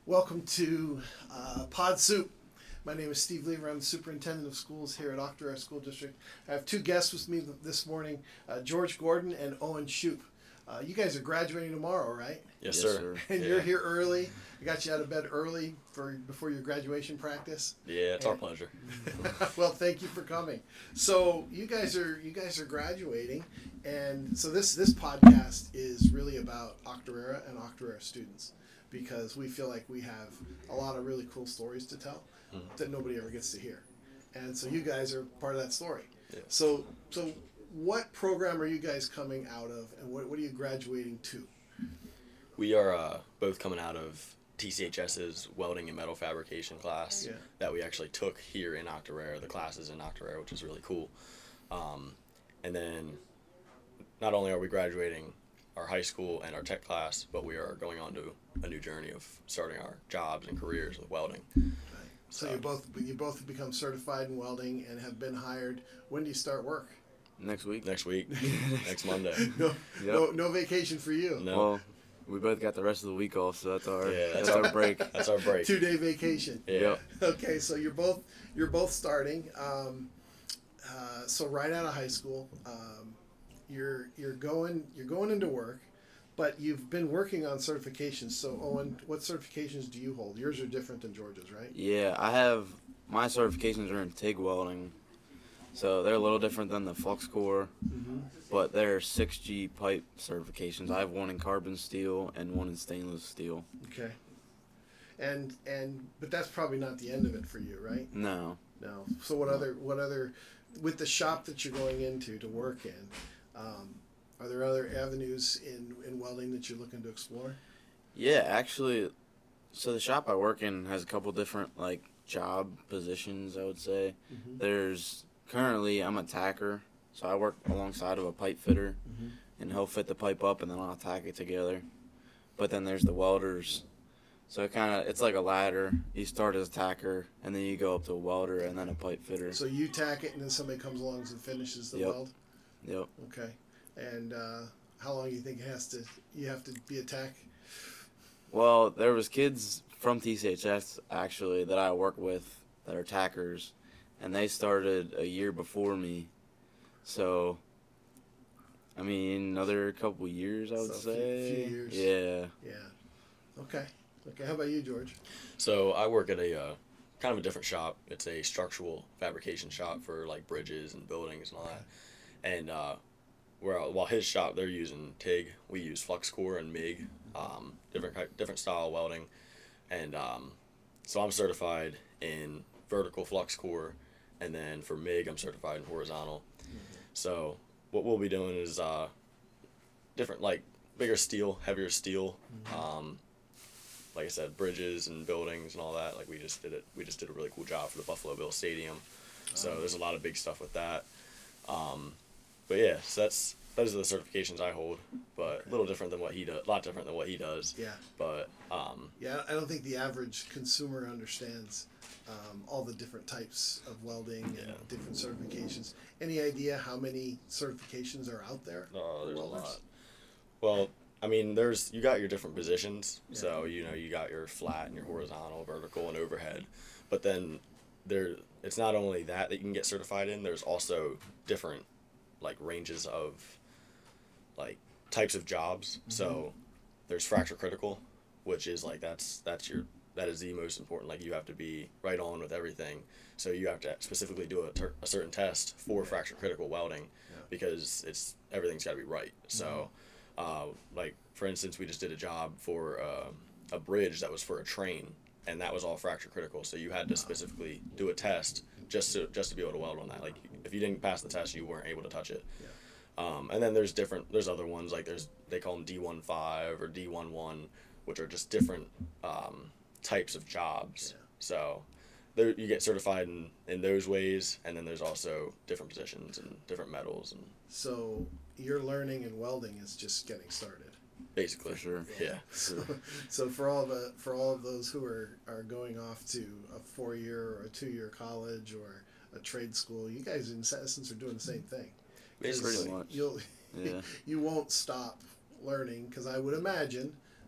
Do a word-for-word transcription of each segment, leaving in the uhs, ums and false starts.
Welcome to uh, Pod Soup. My name is Steve Lever. I'm the superintendent of schools here at Octorara School District. I have two guests with me this morning, uh, George Gordon and Owen Shoup. Uh, you guys are graduating tomorrow, right? Yes, Yes, sir. sir. And Yeah. you're here early. I got you out of bed early for before your graduation practice. Yeah, it's our And- pleasure. Well, thank you for coming. So you guys are you guys are graduating, and so this this podcast is really about Octorara and Octorara students, because we feel like we have a lot of really cool stories to tell Mhm. that nobody ever gets to hear, and so you guys are part of that story. Yeah. So so what program are you guys coming out of, and what what are you graduating to? We are uh, both coming out of T C H S's welding and metal fabrication class Yeah. that we actually took here in Octorara. The class is in Octorara, which is really cool. Um, and then not only are we graduating our high school and our tech class, but we are going on to a new journey of starting our jobs and careers with welding. So So- you both you both have become certified in welding and have been hired. When do you start work? Next week. Next week, next Monday. No, Yep. no, no vacation for you. No. Well, we both got the rest of the week off, so that's our Yeah, that's, that's our break. That's our break. Two day vacation. Yeah. Yep. Okay, so you're both you're both starting. Um, uh, so right out of high school, um, you're you're going you're going into work, but you've been working on certifications. So Owen, what certifications do you hold? Yours are different than George's, right? Yeah, I have my certifications are in TIG welding, so they're a little different than the flux core, Mm-hmm. but they're six G pipe certifications. I have one in carbon steel and one in stainless steel. Okay. And and but that's probably not the end of it for you, right? No, No. So what other what other with the shop that you're going into to work in? Um, are there other avenues in, in welding that you're looking to explore? yeah, actually, so the shop I work in has a couple different like job positions. I would say Mm-hmm. there's currently I'm a tacker, so I work alongside of a pipe fitter. Mm-hmm. And he'll fit the pipe up and then I'll tack it together. But then there's the welders. So it kind of it's like a ladder. You start as a tacker and then you go up to a welder and then a pipe fitter. So you tack it, and then somebody comes along and finishes the Yep. weld. Yep. Okay. And uh, how long do you think it has to? You have to be a tack. Well, there was kids from T C H S actually that I work with that are tackers, and they started a year before me. So I mean, another couple years, I would So a few- say. few years. Yeah. Yeah. Okay. Okay. How about you, George? So I work at a uh, kind of a different shop. It's a structural fabrication shop for like bridges and buildings and all that. And uh, where while his shop they're using TIG, we use flux core and MIG, um, different ki- different style welding. And um, so I'm certified in vertical flux core, and then for MIG I'm certified in horizontal. So what we'll be doing is uh, different like bigger steel, heavier steel. Um, like I said, bridges and buildings and all that. Like we just did it. We just did a really cool job for the Buffalo Bill Stadium. So there's a lot of big stuff with that. Um, but yeah, so that's those are the certifications I hold. But a little different than what he does. A lot different than what he does. Yeah. But um, Yeah. I don't think the average consumer understands um, all the different types of welding and Yeah. different certifications. Any idea how many certifications are out there? oh, for there's a welders? lot. Well, I mean, there's you got your different positions. Yeah. So you know you got your flat and your horizontal, vertical, and overhead. But then there, it's not only that that you can get certified in. There's also different like ranges of like types of jobs. So there's fracture critical, which is like that's that's your that is the most important. Like you have to be right on with everything. So you have to specifically do a, ter- a certain test for fracture critical welding Yeah. because it's everything's got to be right. So. Uh, like for instance, we just did a job for uh, a bridge that was for a train, and that was all fracture critical. So you had to specifically do a test just to just to be able to weld on that. Like if you didn't pass the test, you weren't able to touch it. Yeah. Um, and then there's different there's other ones like there's they call them D fifteen or D eleven, which are just different um, types of jobs. Yeah. So there you get certified in, in those ways, and then there's also different positions and different metals and So your learning in welding is just getting started. basically For sure. yeah. So, so for all the for all of those who are, are going off to a four year or a two year college or a trade school, you guys in essence are doing the same thing. 'Cause Basically. Pretty much. You'll Yeah. you won't stop learning, because I would imagine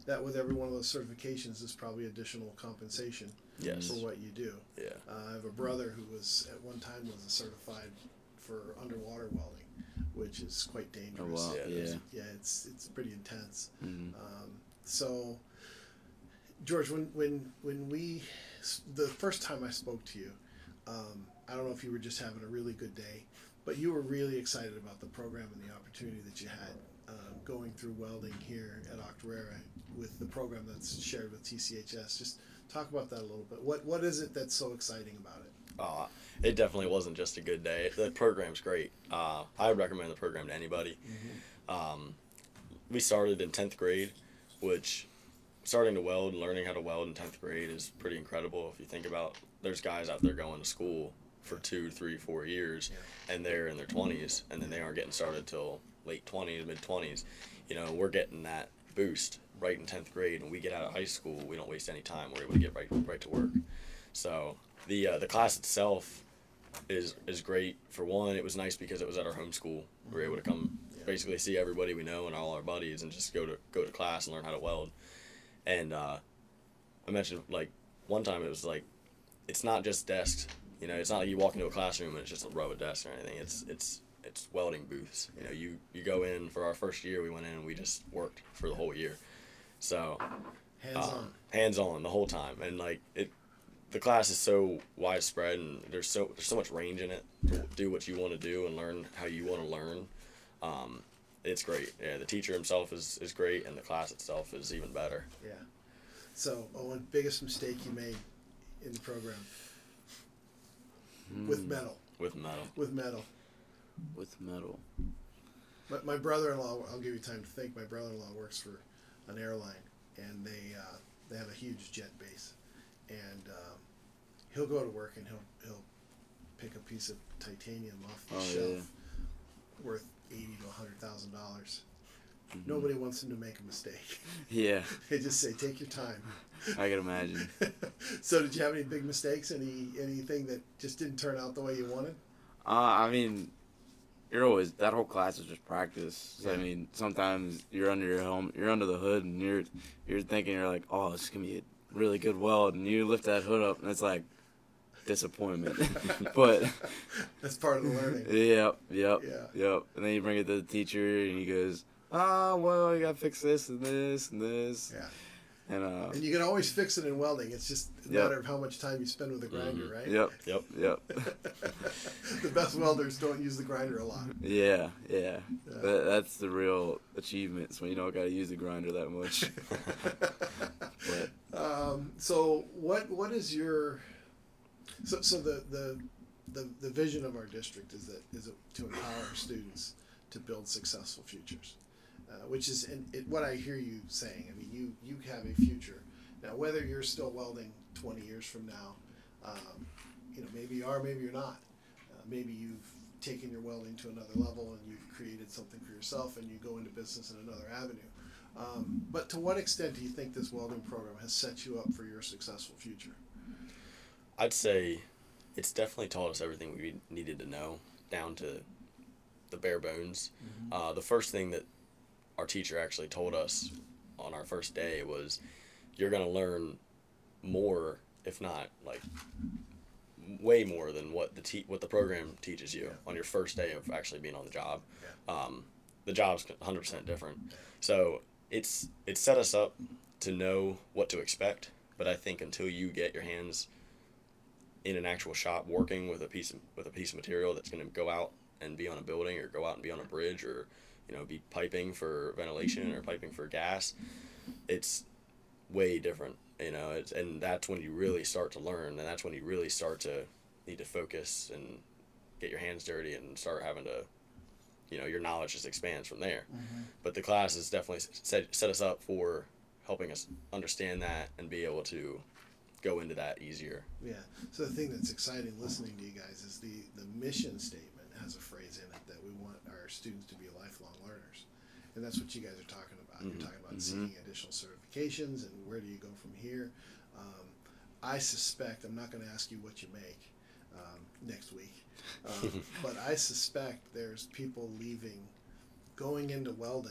that with every one of those certifications is probably additional compensation Yes. for what you do. Yeah. Uh, I have a brother who was at one time was a certified for underwater welding, which is quite dangerous. Oh, wow. Yeah, it Yeah. is. Yeah, it's it's pretty intense. Mhm. Um, so, George, when when when we the first time I spoke to you, um, I don't know if you were just having a really good day, but you were really excited about the program and the opportunity that you had um, going through welding here at Octorara with the program that's shared with T C H S. Just talk about that a little bit. What what is it that's so exciting about it? Uh, it definitely wasn't just a good day. The program's great. Uh, I would recommend the program to anybody. Um, we started in tenth grade, which starting to weld and learning how to weld in tenth grade is pretty incredible. If you think about, there's guys out there going to school for two, three, four years, and they're in their twenties, and then they aren't getting started till late twenties, mid twenties. You know, we're getting that boost right in tenth grade, and we get out of high school, we don't waste any time. We're able to get right right to work. So the uh, the class itself is is great. For one, it was nice because it was at our home school. We were able to come basically see everybody we know and all our buddies, and just go to go to class and learn how to weld. And uh, I mentioned, like, one time it was like, it's not just desks. You know, it's not like you walk into a classroom and it's just a row of desks or anything. It's it's it's welding booths. You know, you, you go in, for our first year, we went in and we just worked for the whole year. So, Hands um, on. hands on the whole time. And, like, it, the class is so widespread, and there's so there's so much range in it to do what you want to do and learn how you want to learn. Um, it's great. Yeah, the teacher himself is, is great, and the class itself is even better. Yeah. So, Owen, biggest mistake you made in the program with metal. With metal. With metal. With metal. My, my brother-in-law, I'll give you time to think. My brother-in-law works for an airline, and they uh, they have a huge jet base, and um, he'll go to work and he'll he'll pick a piece of titanium off the Oh, shelf yeah. worth eighty to a hundred thousand dollars. Mhm. Nobody wants him to make a mistake. Yeah, They just say, "Take your time." I can imagine. So, did you have any big mistakes? Any anything that just didn't turn out the way you wanted? Uh, I mean, you're always, that whole class is just practice. So, I Yeah. mean, sometimes you're under your helmet, you're under the hood, and you're you're thinking, you're like, oh, this is gonna be a really good weld, and you lift that hood up, and it's like disappointment. But That's part of the learning. yep, yep, Yeah. yep. And then you bring it to the teacher, and he goes, ah, well, you gotta fix this and this and this. Yeah. And uh, And you can always fix it in welding. It's just a Yep. matter of how much time you spend with the grinder, right? yep, Yep. yep. The best welders don't use the grinder a lot. Yeah, yeah. Yeah. That, that's the real achievements when you don't got to use the grinder that much. But um, so what what is your so so the, the the the vision of our district is that is it to empower our students to build successful futures, uh, which is in, it, what I hear you saying. I mean, you you have a future now. Whether you're still welding twenty years from now, um, you know, maybe you are, maybe you're not. Uh, maybe you've taken your welding to another level and you've created something for yourself, and you go into business in another avenue. Um, but to what extent do you think this welding program has set you up for your successful future? I'd say it's definitely taught us everything we needed to know, down to the bare bones. Mm-hmm. Uh, the first thing that our teacher actually told us on our first day was, you're going to learn more, if not like way more than what the te- what the program teaches you Yeah. on your first day of actually being on the job. Yeah. Um, the job's one hundred percent different. So it's it's set us up to know what to expect, but I think until you get your hands in an actual shop working with a piece of, with a piece of material that's going to go out and be on a building, or go out and be on a bridge, or you know, be piping for ventilation or piping for gas, it's way different. You know, it's, and that's when you really start to learn, and that's when you really start to need to focus and get your hands dirty and start having to, you know, your knowledge just expands from there. Mm-hmm. But the class has definitely set, set us up for helping us understand that and be able to go into that easier. Yeah. So the thing that's exciting listening to you guys is the, the mission statement has a phrase in it that we want our students to be lifelong learners. And that's what you guys are talking about. Mhm. You're talking about Mhm. seeking additional certifications and where do you go from here. Um, I suspect, I'm not going to ask you what you make um, next week, um, but I suspect there's people leaving, going into welding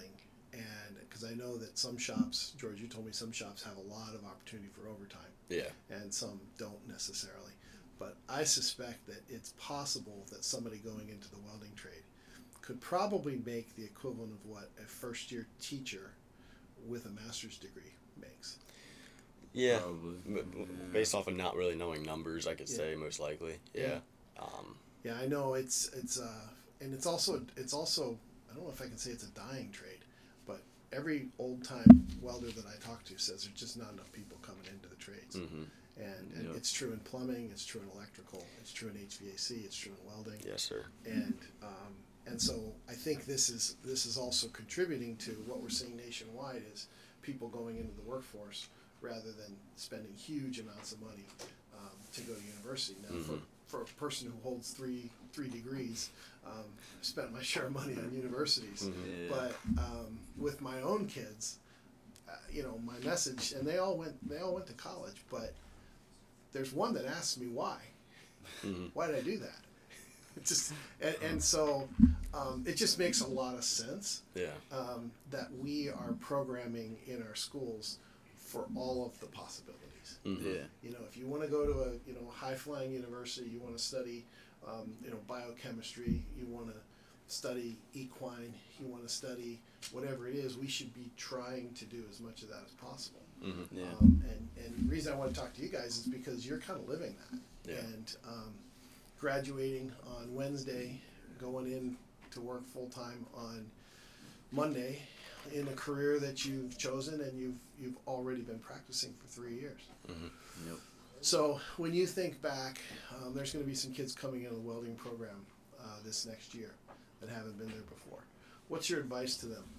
and because I know that some shops, George, you told me some shops have a lot of opportunity for overtime, Yeah. and some don't necessarily. But I suspect that it's possible that somebody going into the welding trade could probably make the equivalent of what a first year teacher with a master's degree makes. Yeah. Probably. M- Yeah. Based off of not really knowing numbers, I could Yeah. say most likely. Yeah. Um, Yeah, I know it's it's uh and it's also it's also I don't know if I can say it's a dying trade, but every old time welder that I talk to says there's just not enough people coming into the trades. mhm. And, and Yep. it's true in plumbing, it's true in electrical, it's true in H V A C, it's true in welding. Yes, sir. And um, and so I think this is this is also contributing to what we're seeing nationwide is people going into the workforce rather than spending huge amounts of money um, to go to university. Now, Mhm. for, for a person who holds three three degrees, um, I've spent my share of money on universities. Mhm. Yeah. But um, with my own kids, uh, you know, my message, and they all went they all went to college, but there's one that asks me why. Mhm. Why did I do that? It just and, and so um, it just makes a lot of sense Yeah. um, that we are programming in our schools for all of the possibilities. Mhm. Yeah. You know, if you want to go to a you know high flying university, you want to study um, you know biochemistry, you want to study equine, you want to study whatever it is, we should be trying to do as much of that as possible. Mhm. Yeah. Um, and, and the reason I want to talk to you guys is because you're kind of living that. Yeah. And um, graduating on Wednesday, going in to work full time on Monday in a career that you've chosen and you've you've already been practicing for three years. Mhm. Yep. So when you think back, um, there's going to be some kids coming in the welding program uh, this next year that haven't been there before. What's your advice to them?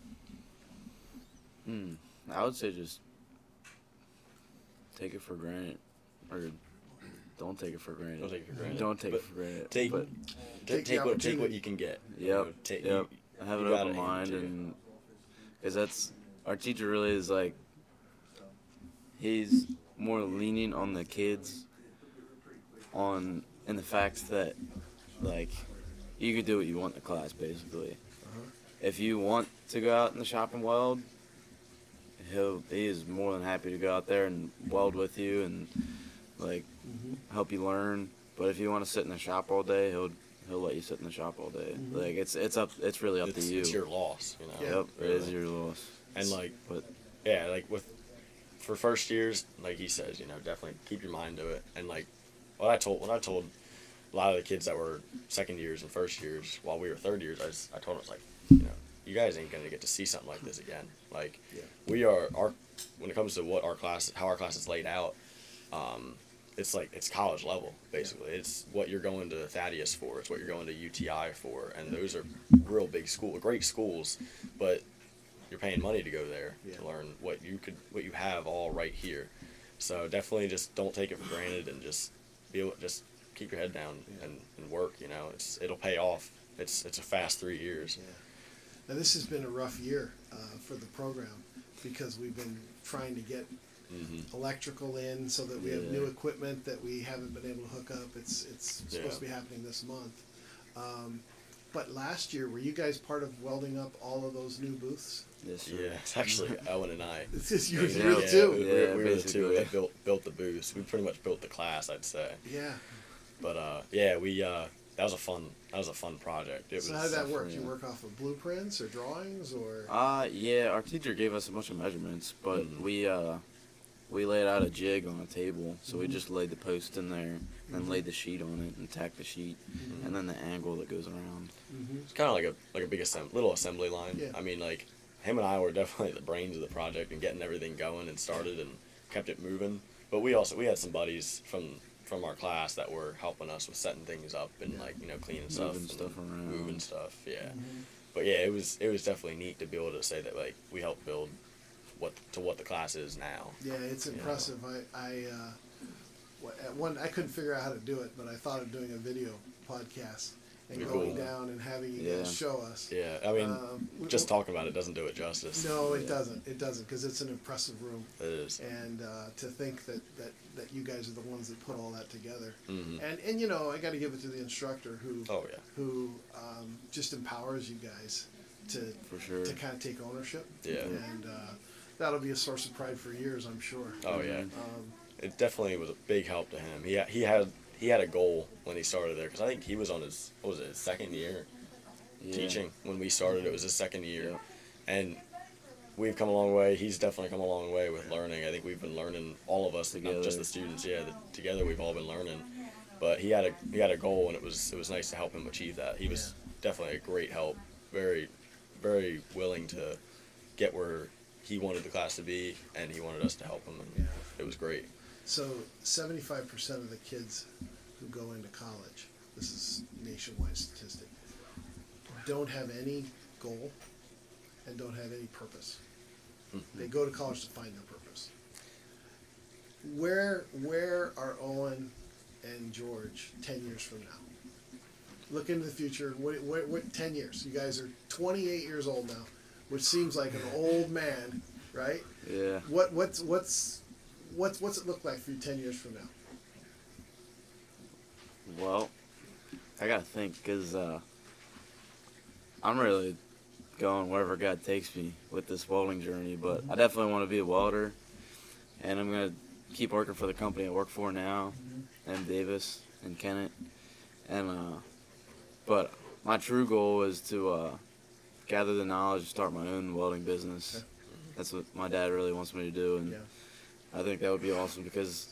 Hmm. I would say just take it for granted, or don't take it for granted. Don't take it for granted. Don't take But it for granted. Take But, t- Take take, the what take what opportunity. you can get. you Yep, know, take, yep. You, have you an gotta open aim mind, to- and because that's our teacher really is like he's more leaning on the kids on in the fact that like you could do what you want in the class basically. Uh-huh. If you want to go out in the shop and weld, he'll he is more than happy to go out there and weld with you and like Mm-hmm. help you learn. But if you want to sit in the shop all day, he'll he'll let you sit in the shop all day. Mhm. Like it's it's up it's really up it's, to you. it's your loss, you know. Yeah. Yep, it is your loss. And like, But yeah, like with for first years, like he says, you know, definitely keep your mind to it. And like, what I told, what I told a lot of the kids that were second years and first years, while we were third years, I, just, I told them, like, you know, you guys ain't gonna get to see something like this again. Like, Yeah. we are our when it comes to what our class, how our class is laid out. Um, it's like it's college level basically. It's what you're going to Thaddeus for. It's what you're going to U T I for, and those are real big school, great schools, but you're paying money to go there Yeah. to learn what you could, what you have all right here. So definitely just don't take it for granted and just be able, just keep your head down Yeah. and, and work. You know, it's it'll pay off. It's it's a fast three years. Yeah. Now this has been a rough year uh, for the program because we've been trying to get Mm-hmm. electrical in so that we have Yeah. new equipment that we haven't been able to hook up. It's it's Yeah. supposed to be happening this month. Um, but last year, were you guys part of welding up all of those new booths? yes, sir. Yeah, it's actually Owen and I. It's just you, Yeah. you Yeah. too. We, we, Yeah, we were the two basically. that built built the booths. We pretty much built the class, I'd say. Yeah. But uh, yeah, we uh, that was a fun that was a fun project. It So was how did that work? yeah. You work off of blueprints or drawings or? Uh yeah, our teacher gave us a bunch of measurements, but Mhm. we uh we laid out a jig on a table, so we Mhm. just laid the post in there, and Mhm. laid the sheet on it, and tacked the sheet, Mhm. and then the angle that goes around. Mm-hmm. It's kind of like a like a big assemb- little assembly line. Yeah. I mean, like him and I were definitely the brains of the project and getting everything going and started and kept it moving. But we also we had some buddies from from our class that were helping us with setting things up and like you know cleaning stuff, Moving and stuff around. moving stuff. Yeah. Mm-hmm. But yeah, it was it was definitely neat to be able to say that like we helped build what to what the class is now. Yeah, it's Yeah. impressive. I, I, uh, wha- at one, I couldn't figure out how to do it, but I thought of doing a video podcast and Be going cool. down and having you Yeah. guys show us. Yeah, I mean, Um, we- just talking about it doesn't do it justice. No, it Yeah. doesn't. It doesn't because it's an impressive room, It is. and uh, to think that, that, that you guys are the ones that put all that together. hmm And and you know, I got to give it to the instructor who Oh yeah. who um, just empowers you guys to For sure. to kind of take ownership. Yeah. And uh, that'll be a source of pride for years, I'm sure. Oh yeah. Um, It definitely was a big help to him. He ha- he had he had a goal when he started there because I think he was on his what was it his second year Yeah. teaching when we started. It was his second year, Yeah. and we've come a long way. He's definitely come a long way with learning. I think we've been learning, all of us, Together. not just the students. Yeah, the, together we've all been learning. But he had a he had a goal, and it was it was nice to help him achieve that. He was definitely a great help. Very, very willing to get where he wanted the class to be, and he wanted us to help him, and Yeah. it was great. So seventy-five percent of the kids who go into college, this is nationwide statistic, don't have any goal and don't have any purpose. They go to college to find their purpose. Where where are Owen and George ten years from now? Look into the future. What, what, what ten years? You guys are twenty-eight years old now, which seems like an old man, right? Yeah. What what's what's what's what's it look like for you ten years from now? Well, I gotta think because uh, I'm really going wherever God takes me with this welding journey. But I definitely want to be a welder, and I'm gonna keep working for the company I work for now, M. Davis and Kennett. And uh, but my true goal is to uh, gather the knowledge, start my own welding business. Okay. That's what my dad really wants me to do, and Yeah. I think that would be awesome because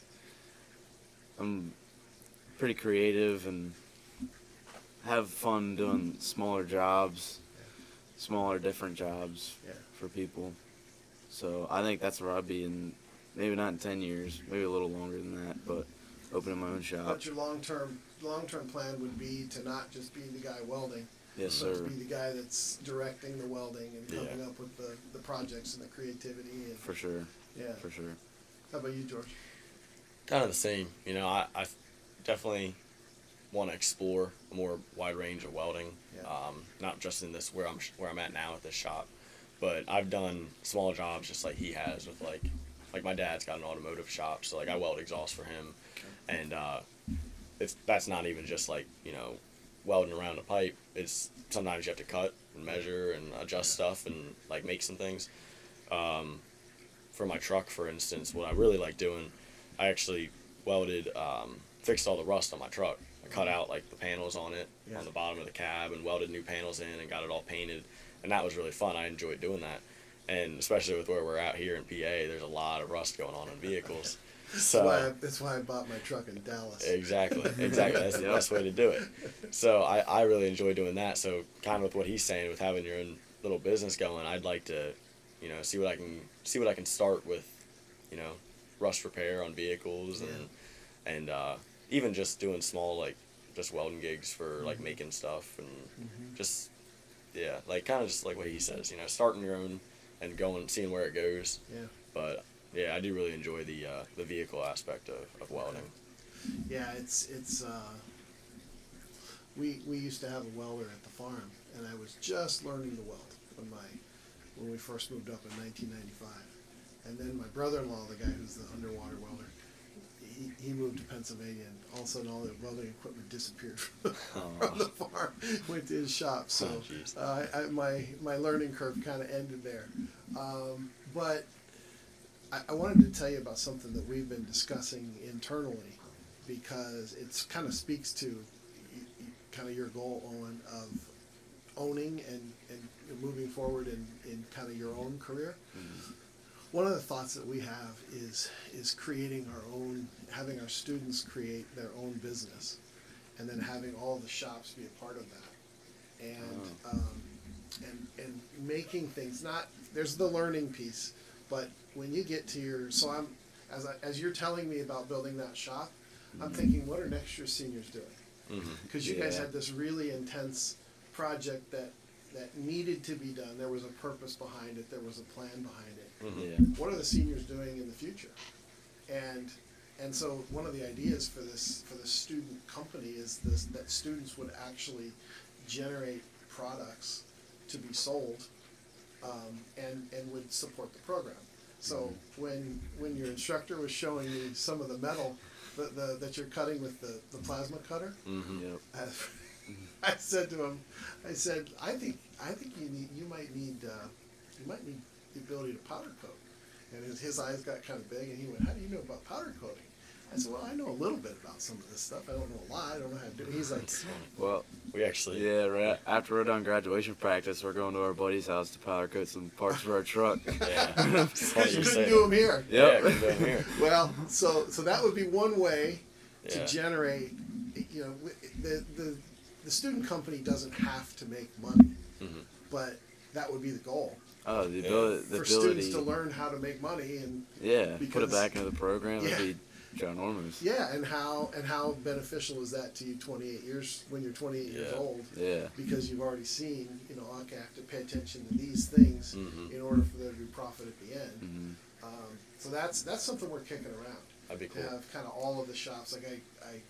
I'm pretty creative and have fun doing smaller jobs, smaller different jobs Yeah. for people. So I think that's where I'd be in, maybe not in ten years, maybe a little longer than that, but opening my own shop. But your long term long term plan would be to not just be the guy welding, Yes, but sir. to be the guy that's directing the welding and coming Yeah. up with the, the projects and the creativity and For sure, yeah. for sure. How about you, George? Kind of the same. You know, I, I definitely want to explore a more wide range of welding. Yeah. Um, not just in this where I'm sh- where I'm at now at this shop, but I've done small jobs just like he has with like like my dad's got an automotive shop, so like I weld exhaust for him, and uh, it's that's not even just like you know welding around a pipe. It's sometimes you have to cut and measure and adjust stuff and like make some things. Um, for my truck, for instance, what I really like doing, I actually welded, um, fixed all the rust on my truck. I cut out like the panels on it, Yeah. on the bottom of the cab, and welded new panels in and got it all painted, and that was really fun. I enjoyed doing that, and especially with where we're at here in P A, there's a lot of rust going on in vehicles. That's why I, So that's why I bought my truck in Dallas. exactly, exactly, that's the Yep. best way to do it. So I, I really enjoy doing that. So kind of with what he's saying, with having your own little business going, I'd like to, you know, see what I can see what I can start with, you know, rust repair on vehicles and and uh, even just doing small like just welding gigs for like making stuff and Mhm. just yeah, like kind of just like what he says, you know, starting your own and going seeing where it goes. Yeah. But yeah, I do really enjoy the uh, the vehicle aspect of, of welding. Yeah, it's it's. Uh, we we used to have a welder at the farm, and I was just learning to weld when my when we first moved up in nineteen ninety-five, and then my brother-in-law, the guy who's the underwater welder, he, he moved to Pennsylvania, and all of a sudden all the welding equipment disappeared from the, from the farm, went to his shop. So Oh, jeez. uh, I, my my learning curve kind of ended there, um, but. I, I wanted to tell you about something that we've been discussing internally because it's kind of speaks to y- y- kind of your goal, Owen, of owning and, and moving forward in, in kind of your own career. Mhm. One of the thoughts that we have is is creating our own, having our students create their own business, and then having all the shops be a part of that, and Oh. um, and and making things not. There's the learning piece. But when you get to your, so I'm, as I, as you're telling me about building that shop, I'm thinking, what are next year's seniors doing? Mm-hmm. Because you guys Yeah. had this really intense project that that needed to be done. There was a purpose behind it. There was a plan behind it. Mm-hmm. Yeah. What are the seniors doing in the future? And and so one of the ideas for this for the student company is this that students would actually generate products to be sold. Um, and, and would support the program. So when when your instructor was showing me some of the metal the, the, that you're cutting with the, the plasma cutter, Mm-hmm. Yep. uh, I said to him, I said, I think I think you need you might need uh, you might need the ability to powder coat. And his, his eyes got kind of big, and he went, "How do you know about powder coating?" I said, "Well, I know a little bit about some of this stuff. I don't know a lot. I don't know how to do it." He's like, Well, We actually, yeah, right after we're done graduation practice, we're going to our buddy's house to powder coat some parts for our truck. yeah. It's funny "You you couldn't say do that. them here." Yeah, Yep. we can do 'em here. Well, so so that would be one way to Yeah. generate. You know, the the the student company doesn't have to make money, Mhm. but that would be the goal Oh, the Yeah. ability, the for ability, students to learn how to make money and yeah, put because- it back into the program Yeah. would be ginormous. yeah, and how and how beneficial is that to you twenty-eight years when you're twenty-eight years Yeah. old Yeah, because you've already seen, you know, okay, I have to pay attention to these things Mhm. in order for there to be profit at the end. hmm Um, so that's that's something we're kicking around. That'd be To cool. have kind of all of the shops. Like I, I,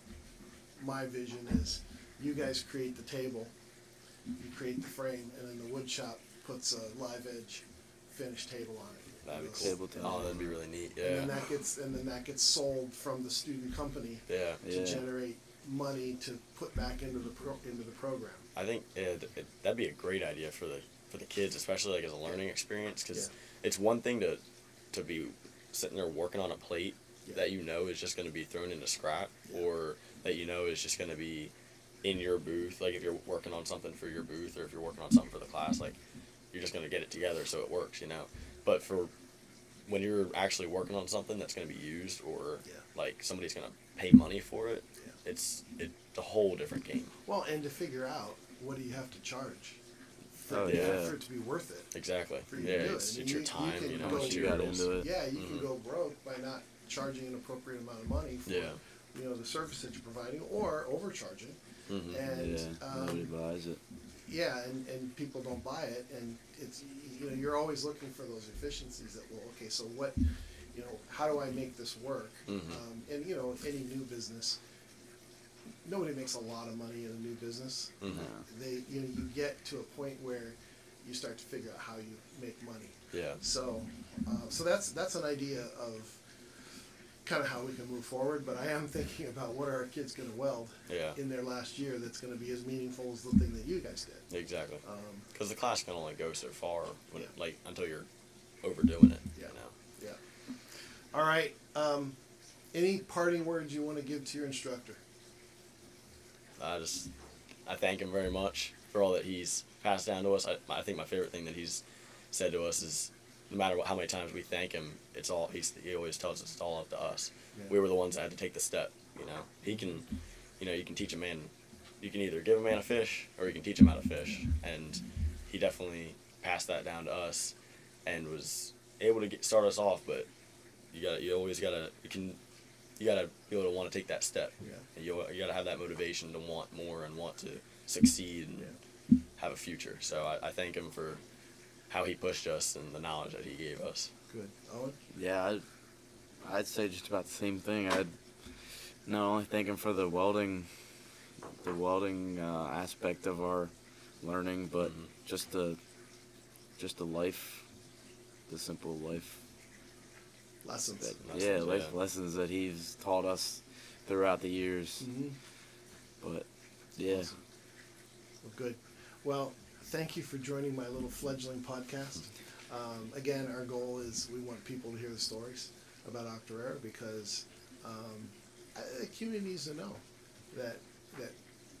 my vision is you guys create the table, you create the frame, and then the wood shop puts a live edge finished table on it. That'd be With- cool. Tabletop. Oh, that'd be really neat. And then Yeah. that gets and then that gets sold from the student company Yeah. to Yeah. generate money to put back into the pro, into the program. I think it, it, that'd be a great idea for the for the kids, especially like as a learning experience, because it's one thing to to be sitting there working on a plate Yeah. that you know is just going to be thrown into scrap, Yeah. or that you know is just going to be in your booth. Like if you're working on something for your booth, or if you're working on something for the class, like you're just going to get it together so it works, you know. But for when you're actually working on something that's going to be used, or Yeah. like somebody's going to pay money for it, Yeah. it's it's a whole different game. Well, and to figure out what do you have to charge for, Oh, it- yeah. for it to be worth it. Exactly. For you Yeah, to do it's, it. I it's mean, your you- you time, can you know, go- How much you got materials. into it? Yeah, you Mhm. can go broke by not charging an appropriate amount of money for Yeah. you know the service that you're providing, or overcharging. Mhm. And yeah, nobody um, buys it. yeah, and, and people don't buy it, and it's you know you're always looking for those efficiencies that well, okay, so what, you know, how do I make this work? Mhm. Um, and you know, any new business, nobody makes a lot of money in a new business. Mhm. No. They you know you get to a point where you start to figure out how you make money. Yeah. So, uh, so that's that's an idea of kind of how we can move forward. But I am thinking about what are our kids going to weld Yeah. in their last year that's going to be as meaningful as the thing that you guys did. Exactly. Um, Because the class can only go so far, when, Yeah. like until you're overdoing it. Yeah. You know. yeah. All right. Um, any parting words you want to give to your instructor? I just I thank him very much for all that he's passed down to us. I, I think my favorite thing that he's said to us is, no matter what, how many times we thank him, it's all he's, he always tells us it's all up to us. Yeah. We were the ones that had to take the step. You know, he can, you know, you can teach a man, you can either give a man a fish or you can teach him how to fish, and he definitely passed that down to us, and was able to get start us off. But you got you always gotta you can you gotta be able to want to take that step. Yeah. And you you gotta have that motivation to want more and want to succeed and Yeah. have a future. So I, I thank him for how he pushed us and the knowledge that he gave us. Good. Owen? Yeah, I'd, I'd say just about the same thing. I'd not only thank him for the welding, the welding uh, aspect of our learning, but Mhm. just the, just the life, the simple life. Lessons. That, Lessons, yeah, life yeah. lessons that he's taught us throughout the years. Mm-hmm. But yeah, Awesome. Well, good. Well, thank you for joining my little fledgling podcast. Um, again, our goal is we want people to hear the stories about Octorara because um, I- the community needs to know that that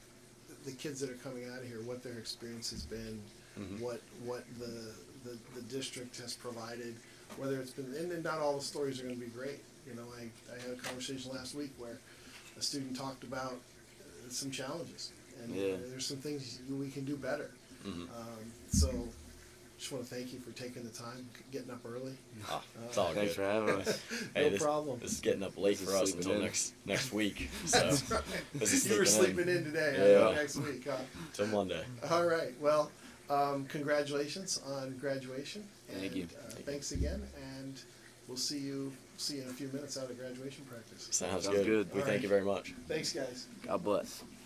the kids that are coming out of here, what their experience has been, Mhm. what what the, the the district has provided, whether it's been, and, and not all the stories are going to be great. You know, I, I had a conversation last week where a student talked about uh, some challenges, and Yeah. uh, there's some things we can do better. Mhm. Um, so, just want to thank you for taking the time, getting up early. Ah, it's all thanks good. for having us. No Hey, this, problem. This is getting up late This for is us sleeping until in. next next week. So That's right. this is You were sleeping sleeping in, today. Yeah. I know, next week. Huh? till Monday. All right. Well, um, congratulations on graduation. Thank and, you. Uh, Thank you. thanks again, and we'll see you see you in a few minutes out of graduation practice. Sounds, Sounds good. good. We All thank right. you very much. Thanks, guys. God bless.